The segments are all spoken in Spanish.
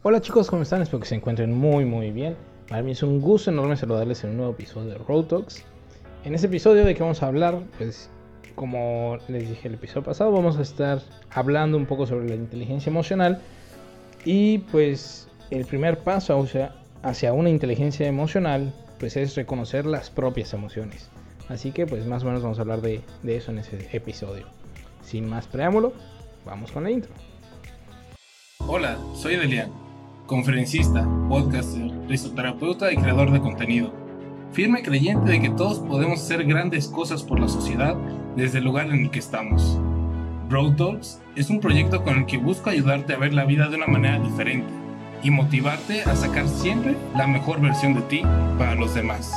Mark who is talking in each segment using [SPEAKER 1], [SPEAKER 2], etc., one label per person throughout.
[SPEAKER 1] Hola chicos, ¿cómo están? Espero que se encuentren muy bien. Para mí es un gusto enorme saludarles en un nuevo episodio de Road Talks. En este episodio de qué vamos a hablar, pues como les dije el episodio pasado, vamos a estar hablando un poco sobre la inteligencia emocional. Y pues el primer paso hacia una inteligencia emocional pues es reconocer las propias emociones. Así que pues más o menos vamos a hablar de eso en ese episodio. Sin más preámbulo, vamos con la intro.
[SPEAKER 2] Hola, soy Delian, conferencista, podcaster, risoterapeuta y creador de contenido. Firme creyente de que todos podemos hacer grandes cosas por la sociedad desde el lugar en el que estamos. Road Talks es un proyecto con el que busco ayudarte a ver la vida de una manera diferente y motivarte a sacar siempre la mejor versión de ti para los demás.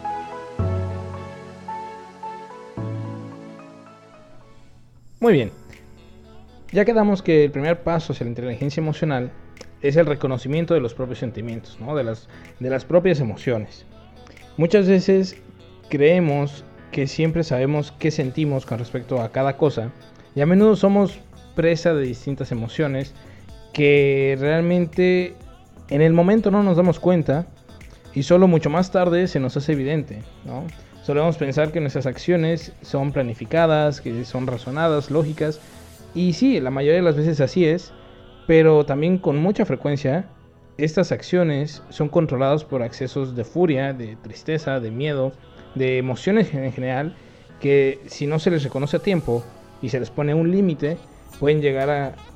[SPEAKER 1] Muy bien. Ya quedamos que el primer paso hacia la inteligencia emocional es el reconocimiento de los propios sentimientos, ¿no? de las propias emociones. Muchas veces creemos que siempre sabemos qué sentimos con respecto a cada cosa y a menudo somos presa de distintas emociones que realmente en el momento no nos damos cuenta y solo mucho más tarde se nos hace evidente, ¿no? Solemos pensar que nuestras acciones son planificadas, que son razonadas, lógicas. Y sí, la mayoría de las veces así es, pero también con mucha frecuencia estas acciones son controladas por excesos de furia, de tristeza, de miedo, de emociones en general, que si no se les reconoce a tiempo y se les pone un límite, pueden llegar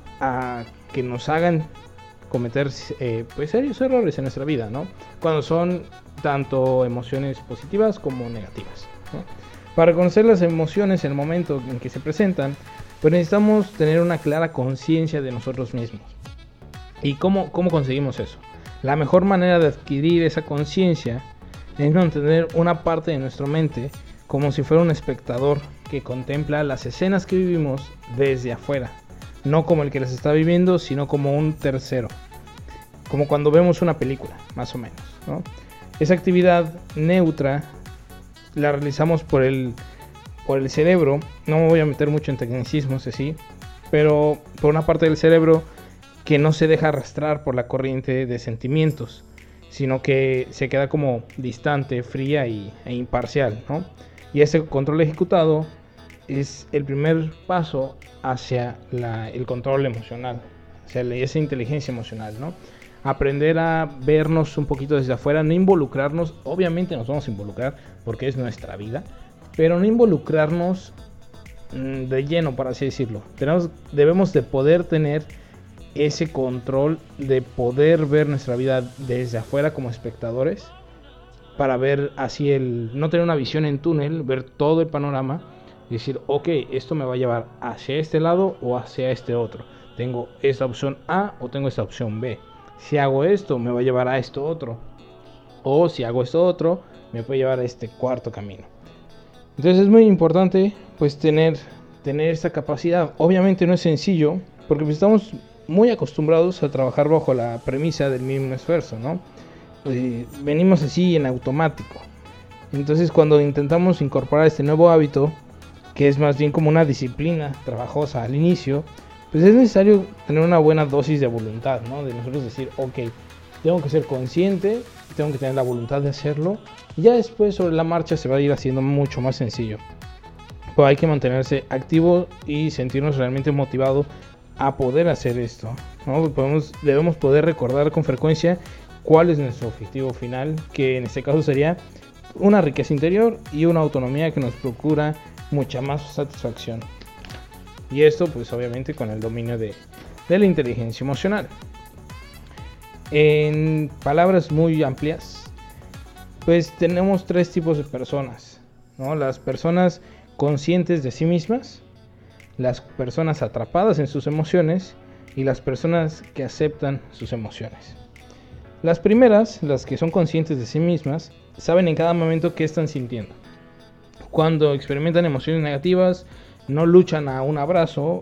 [SPEAKER 1] a que nos hagan cometer pues serios errores en nuestra vida, ¿no? Cuando son tanto emociones positivas como negativas, ¿no? Para reconocer las emociones en el momento en que se presentan, pues necesitamos tener una clara conciencia de nosotros mismos. ¿Y cómo conseguimos eso? La mejor manera de adquirir esa conciencia es mantener una parte de nuestra mente como si fuera un espectador que contempla las escenas que vivimos desde afuera. No como el que las está viviendo, sino como un tercero. Como cuando vemos una película, más o menos, ¿no? Esa actividad neutra la realizamos por el cerebro. No me voy a meter mucho en tecnicismos así, pero por una parte del cerebro que no se deja arrastrar por la corriente de sentimientos, sino que se queda como distante, fría e imparcial, ¿no? Y ese control ejecutado es el primer paso hacia el control emocional, hacia esa inteligencia emocional, ¿no? Aprender a vernos un poquito desde afuera, no involucrarnos. Obviamente nos vamos a involucrar porque es nuestra vida, pero no involucrarnos de lleno, por así decirlo. Debemos de poder tener ese control de poder ver nuestra vida desde afuera como espectadores, para ver así no tener una visión en túnel, ver todo el panorama y decir, ok, esto me va a llevar hacia este lado o hacia este otro. Tengo esta opción A o tengo esta opción B. Si hago esto, me va a llevar a esto otro. O si hago esto otro, me puede llevar a este cuarto camino. Entonces es muy importante pues tener esta capacidad. Obviamente no es sencillo, porque pues estamos muy acostumbrados a trabajar bajo la premisa del mínimo esfuerzo, ¿no? Venimos así en automático. Entonces cuando intentamos incorporar este nuevo hábito, que es más bien como una disciplina trabajosa al inicio, pues es necesario tener una buena dosis de voluntad, ¿no? De nosotros decir, ok, tengo que ser consciente, tengo que tener la voluntad de hacerlo, y ya después sobre la marcha se va a ir haciendo mucho más sencillo. Pero hay que mantenerse activo y sentirnos realmente motivados a poder hacer esto, ¿no? Debemos poder recordar con frecuencia cuál es nuestro objetivo final, que en este caso sería una riqueza interior y una autonomía que nos procura mucha más satisfacción. Y esto pues obviamente con el dominio de la inteligencia emocional. En palabras muy amplias, pues tenemos tres tipos de personas, ¿no? Las personas conscientes de sí mismas, las personas atrapadas en sus emociones y las personas que aceptan sus emociones. Las primeras, las que son conscientes de sí mismas, saben en cada momento qué están sintiendo. Cuando experimentan emociones negativas, no luchan a un abrazo,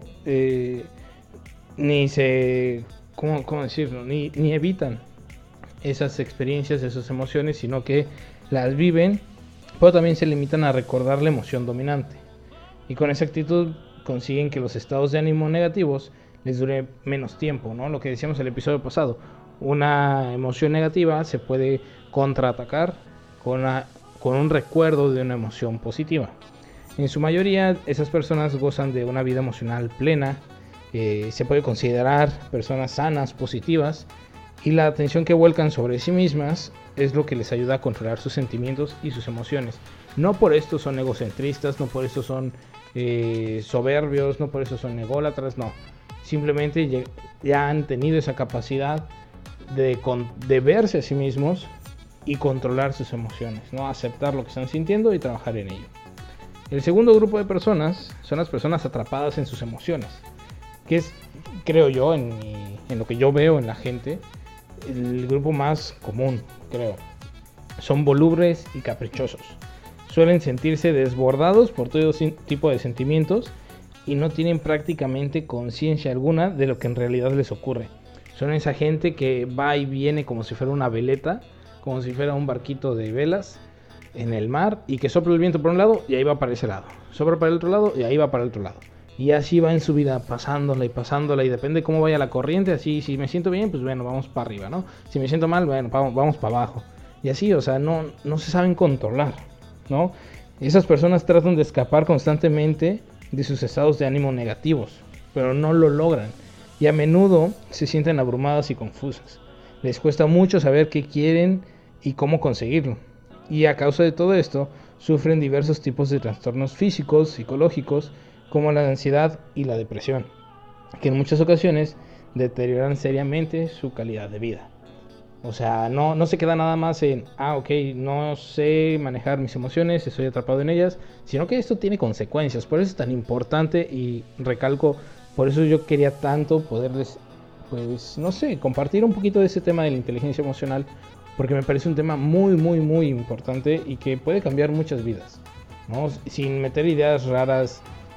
[SPEAKER 1] ni se, ¿cómo decirlo? Ni evitan esas experiencias, esas emociones, sino que las viven, pero también se limitan a recordar la emoción dominante. Y con esa actitud consiguen que los estados de ánimo negativos les dure menos tiempo, ¿no? Lo que decíamos en el episodio pasado, una emoción negativa se puede contraatacar con un recuerdo de una emoción positiva. En su mayoría, esas personas gozan de una vida emocional plena, se puede considerar personas sanas, positivas, y la atención que vuelcan sobre sí mismas es lo que les ayuda a controlar sus sentimientos y sus emociones. No por esto son egocentristas, no por esto son soberbios, no por eso son ególatras, no. Simplemente ya han tenido esa capacidad de verse a sí mismos y controlar sus emociones, ¿no? Aceptar lo que están sintiendo y trabajar en ello. El segundo grupo de personas son las personas atrapadas en sus emociones, que es, creo yo, en lo que yo veo en la gente, el grupo más común, creo. Son volubles y caprichosos. Suelen sentirse desbordados por todo tipo de sentimientos y no tienen prácticamente conciencia alguna de lo que en realidad les ocurre. Son esa gente que va y viene como si fuera una veleta, como si fuera un barquito de velas en el mar, y que sopla el viento por un lado y ahí va para ese lado, sopla para el otro lado y ahí va para el otro lado, y así va en su vida, pasándola, y depende cómo vaya la corriente. Así, si me siento bien, pues bueno, vamos para arriba, ¿no? Si me siento mal, bueno, vamos para abajo, y así, o sea, no se saben controlar, ¿no? Esas personas tratan de escapar constantemente de sus estados de ánimo negativos, pero no lo logran, y a menudo se sienten abrumadas y confusas. Les cuesta mucho saber qué quieren y cómo conseguirlo. Y a causa de todo esto, sufren diversos tipos de trastornos físicos, psicológicos, como la ansiedad y la depresión, que en muchas ocasiones deterioran seriamente su calidad de vida. O sea, no se queda nada más en, ok, no sé manejar mis emociones, estoy atrapado en ellas, sino que esto tiene consecuencias. Por eso es tan importante, y recalco, por eso yo quería tanto poderles, pues, no sé, compartir un poquito de ese tema de la inteligencia emocional, porque me parece un tema muy, muy, muy importante y que puede cambiar muchas vidas, ¿no? Sin meter ideas raras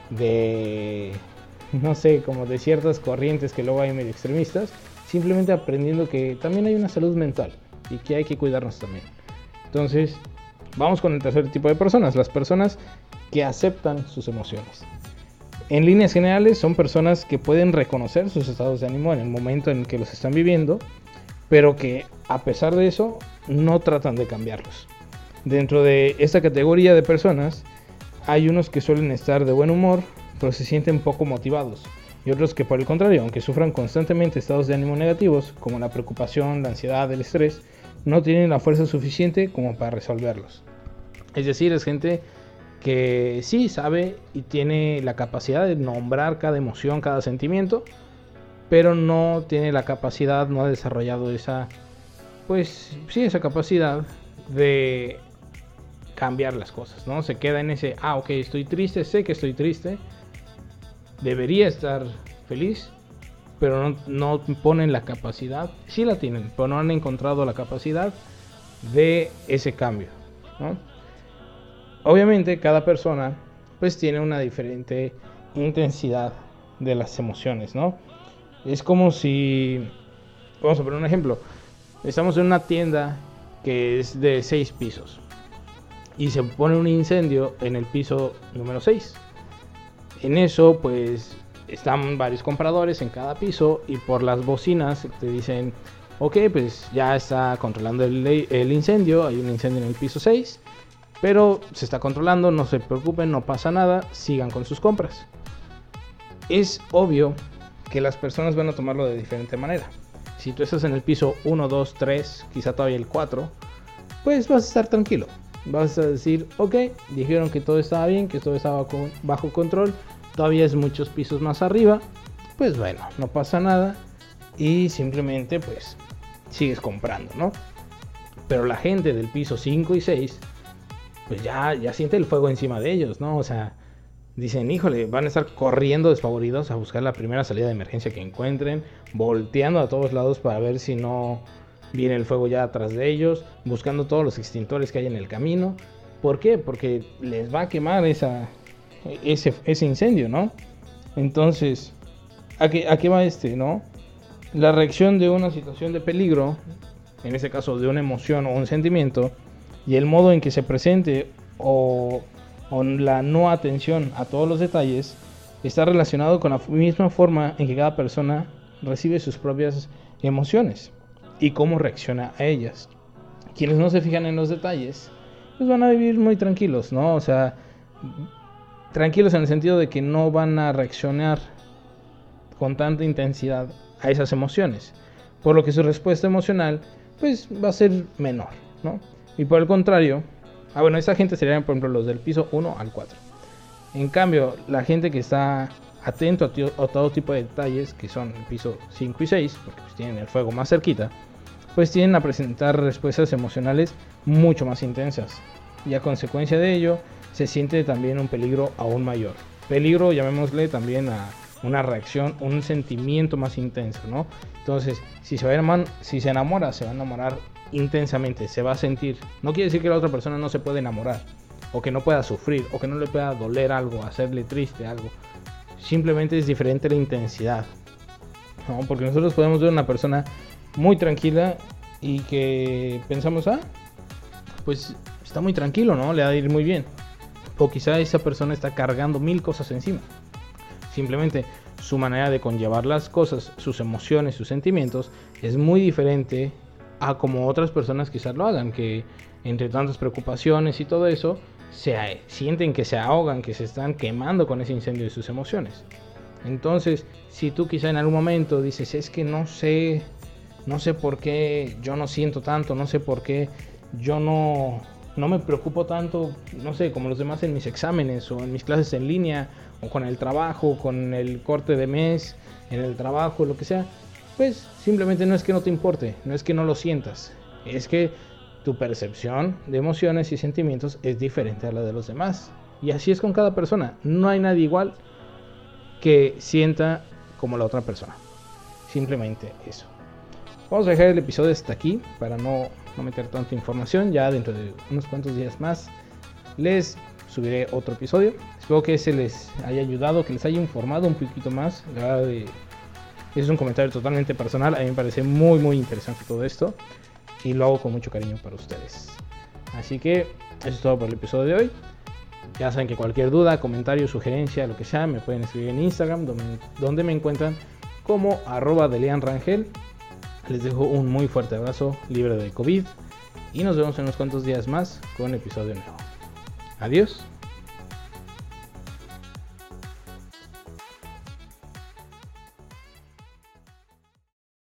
[SPEAKER 1] de, no sé, como de ciertas corrientes que luego hay medio extremistas, simplemente aprendiendo que también hay una salud mental y que hay que cuidarnos también. Entonces, vamos con el tercer tipo de personas, las personas que aceptan sus emociones. En líneas generales, son personas que pueden reconocer sus estados de ánimo en el momento en que los están viviendo, pero que a pesar de eso no tratan de cambiarlos. Dentro de esta categoría de personas hay unos que suelen estar de buen humor, pero se sienten poco motivados, y otros que por el contrario, aunque sufran constantemente estados de ánimo negativos, como la preocupación, la ansiedad, el estrés, no tienen la fuerza suficiente como para resolverlos. Es decir, es gente que sí sabe y tiene la capacidad de nombrar cada emoción, cada sentimiento, pero no tiene la capacidad, no ha desarrollado esa capacidad de cambiar las cosas, ¿no? Se queda en ese, ok, estoy triste, sé que estoy triste, debería estar feliz, pero no ponen la capacidad, sí la tienen, pero no han encontrado la capacidad de ese cambio, ¿no? Obviamente cada persona pues tiene una diferente intensidad de las emociones, ¿no? Es como si, vamos a poner un ejemplo, estamos en una tienda que es de 6 pisos y se pone un incendio en el piso número 6. En eso pues están varios compradores en cada piso y por las bocinas te dicen, ok, pues ya está controlando el incendio, hay un incendio en el piso 6, pero se está controlando, no se preocupen, no pasa nada, sigan con sus compras. Es obvio que las personas van a tomarlo de diferente manera. Si tú estás en el piso 1, 2, 3, quizá todavía el 4, pues vas a estar tranquilo. Vas a decir, ok, dijeron que todo estaba bien, que todo estaba bajo control, todavía es muchos pisos más arriba, pues bueno, no pasa nada y simplemente pues sigues comprando, ¿no? Pero la gente del piso 5 y 6, pues ya siente el fuego encima de ellos, ¿no? O sea, dicen, híjole, van a estar corriendo despavoridos a buscar la primera salida de emergencia que encuentren, volteando a todos lados para ver si no viene el fuego ya atrás de ellos, buscando todos los extintores que hay en el camino. ¿Por qué? Porque les va a quemar ese incendio, ¿no? Entonces, ¿a qué va no? La reacción de una situación de peligro, en este caso de una emoción o un sentimiento, y el modo en que se presente o la no atención a todos los detalles, está relacionado con la misma forma en que cada persona recibe sus propias emociones y cómo reacciona a ellas. Quienes no se fijan en los detalles, pues van a vivir muy tranquilos, ¿no? O sea, tranquilos en el sentido de que no van a reaccionar con tanta intensidad a esas emociones, por lo que su respuesta emocional pues va a ser menor, ¿no? Y por el contrario, esta gente serían por ejemplo los del piso 1 al 4. En cambio, la gente que está atento a todo tipo de detalles, que son el piso 5 y 6, porque pues tienen el fuego más cerquita, pues tienden a presentar respuestas emocionales mucho más intensas. Y a consecuencia de ello, se siente también un peligro aún mayor. Peligro, llamémosle también a una reacción, un sentimiento más intenso, ¿no? Entonces, si se enamora, se va a enamorar intensamente, se va a sentir. No quiere decir que la otra persona no se puede enamorar, o que no pueda sufrir, o que no le pueda doler algo, hacerle triste algo. Simplemente es diferente la intensidad, ¿no? Porque nosotros podemos ver una persona muy tranquila y que pensamos, pues está muy tranquilo, ¿no? Le va a ir muy bien. O quizá esa persona está cargando 1000 cosas encima. Simplemente su manera de conllevar las cosas, sus emociones, sus sentimientos, es muy diferente a como otras personas quizás lo hagan, que entre tantas preocupaciones y todo eso, sienten que se ahogan, que se están quemando con ese incendio de sus emociones. Entonces, si tú quizá en algún momento dices, es que no sé por qué yo no siento tanto, no sé por qué yo no me preocupo tanto, no sé, como los demás en mis exámenes o en mis clases en línea o con el trabajo, con el corte de mes, en el trabajo, lo que sea, pues simplemente no es que no te importe, no es que no lo sientas, es que tu percepción de emociones y sentimientos es diferente a la de los demás. Y así es con cada persona, no hay nadie igual que sienta como la otra persona, simplemente eso. Vamos a dejar el episodio hasta aquí para no meter tanta información. Ya dentro de unos cuantos días más les subiré otro episodio. Espero que se les haya ayudado, que les haya informado un poquito más. La verdad, es un comentario totalmente personal. A mí me parece muy muy interesante todo esto y lo hago con mucho cariño para ustedes. Así que eso es todo por el episodio de hoy. Ya saben que cualquier duda, comentario, sugerencia, lo que sea, me pueden escribir en Instagram, donde me encuentran como @delianrangel. Les dejo un muy fuerte abrazo, libre de COVID, y nos vemos en unos cuantos días más con episodio nuevo. Adiós.